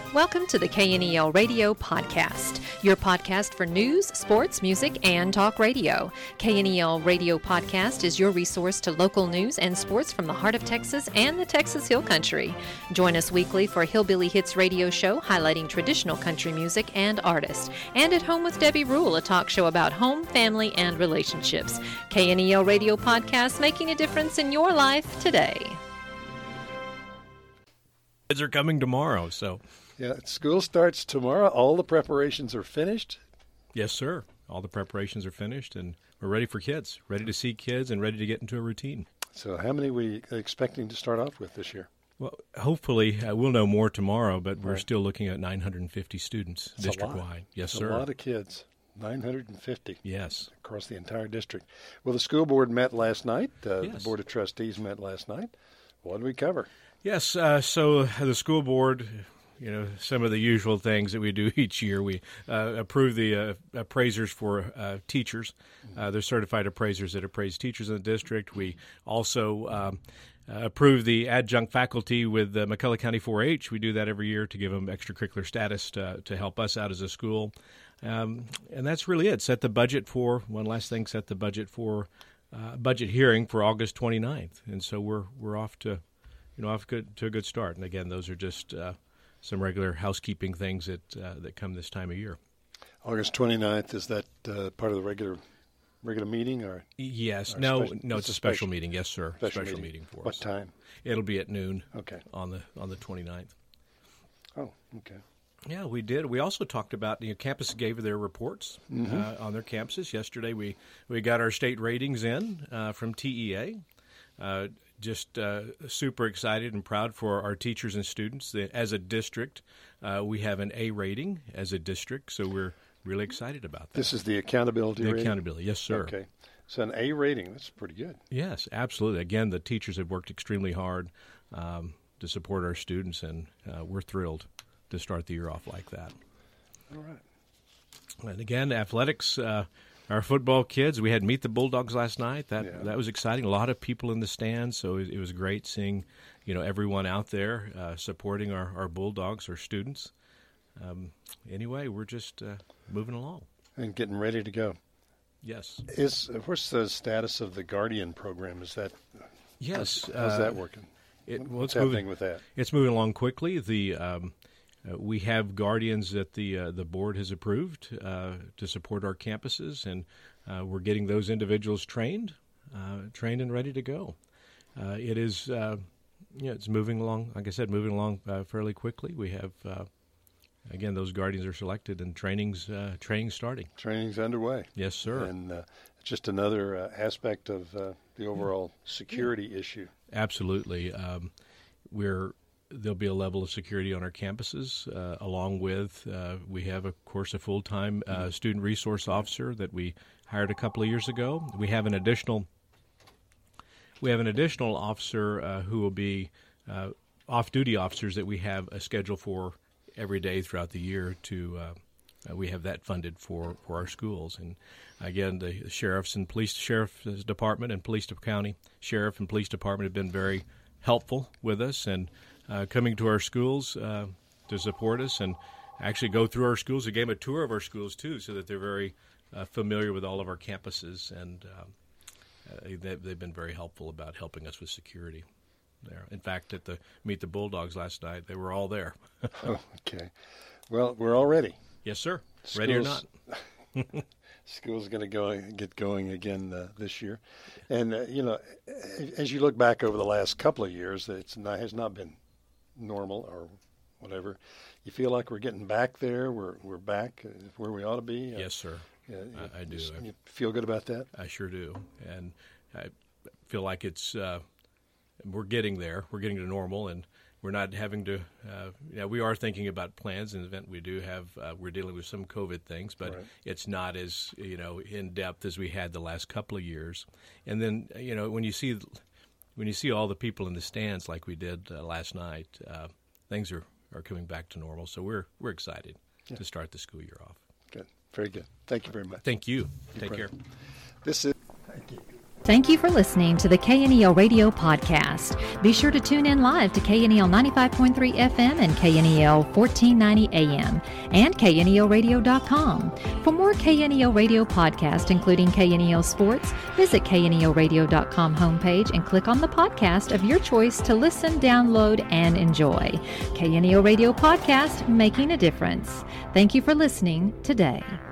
Welcome to the KNEL Radio Podcast, your podcast for news, sports, music, and talk radio. KNEL Radio Podcast is your resource to local news and sports from the heart of Texas and the Texas Hill Country. Join us weekly for Hillbilly Hits radio show highlighting traditional country music and artists. And At Home with Debbie Rule, a talk show about home, family, and relationships. KNEL Radio Podcast, making a difference in your life today. Kids are coming tomorrow, so... Yeah, school starts tomorrow. All the preparations are finished? Yes, sir. All the preparations are finished, and we're ready for kids, ready to see kids, and ready to get into a routine. So how many are we expecting to start off with this year? Well, hopefully, we'll know more tomorrow, but we're still looking at 950 students district-wide. Yes, sir. A lot of kids. 950. Yes. Across the entire district. Well, the school board met last night. Yes. The Board of Trustees met last night. What did we cover? Yes, so the school board... You know, some of the usual things that we do each year. We approve the appraisers for teachers. They're certified appraisers that appraise teachers in the district. We also approve the adjunct faculty with McCullough County 4-H. We do that every year to give them extracurricular status to help us out as a school. And that's really it. Set the budget for, one last thing, set the budget for budget hearing for August 29th. And so we're off to a good start. And again, those are just... some regular housekeeping things that come this time of year. August 29th, is that part of the regular meeting? Or yes. Or No, special, it's a special meeting. Yes, sir. Special meeting for us. What time? It'll be at noon. Okay. On the 29th. Oh, okay. Yeah, we did. We also talked about, campuses gave their reports on their campuses. Yesterday we got our state ratings in from TEA. Just super excited and proud for our teachers and students. As a district, we have an A rating as a district, so we're really excited about that. This is the accountability rating? The accountability, yes, sir. Okay. So an A rating, that's pretty good. Yes, absolutely. Again, the teachers have worked extremely hard to support our students, and we're thrilled to start the year off like that. All right. And again, athletics... Our football kids, we had Meet the Bulldogs last night. That was exciting. A lot of people in the stands, so it was great seeing, everyone out there supporting our Bulldogs, our students. Anyway, we're just moving along. And getting ready to go. Yes. What's the status of the Guardian program? Is that... Yes. How's that working? What's happening with that? It's moving along quickly. We have guardians that the board has approved to support our campuses, and we're getting those individuals trained and ready to go. It is, it's moving along. Like I said, moving along fairly quickly. We have, again, those guardians are selected, and training's starting. Training's underway. Yes, sir. And just another aspect of the overall security issue. Absolutely. There'll be a level of security on our campuses, along with we have, of course, a full-time student resource officer that we hired a couple of years ago. We have an additional officer who will be off-duty officers that we have a schedule for every day throughout the year. We have that funded for our schools. And again, the sheriff's department and police county sheriff and police department have been very helpful with us and coming to our schools to support us and actually go through our schools. They gave them a tour of our schools, too, so that they're very familiar with all of our campuses. And they've been very helpful about helping us with security there. In fact, at the Meet the Bulldogs last night, they were all there. Oh, okay. Well, we're all ready. Yes, sir. Ready or not. School's going to get going again this year. And, as you look back over the last couple of years, it has not been normal or whatever. You feel like we're getting back there? We're back where we ought to be? Yes, sir. I do. You feel good about that? I sure do. And I feel like it's we're getting there. We're getting to normal, and we're not having to we are thinking about plans in the event we do have we're dealing with some COVID things, but right. It's not as in depth as we had the last couple of years. And then when you see all the people in the stands like we did last night, things are coming back to normal. So we're excited to start the school year off. Good. Very good. Thank you very much. Thank you. Take care. Thank you. Thank you for listening to the KNEL Radio Podcast. Be sure to tune in live to KNEL 95.3 FM and KNEL 1490 AM and KNELradio.com. For more KNEL Radio Podcast, including KNEL Sports, visit KNELradio.com homepage and click on the podcast of your choice to listen, download, and enjoy. KNEL Radio Podcast, making a difference. Thank you for listening today.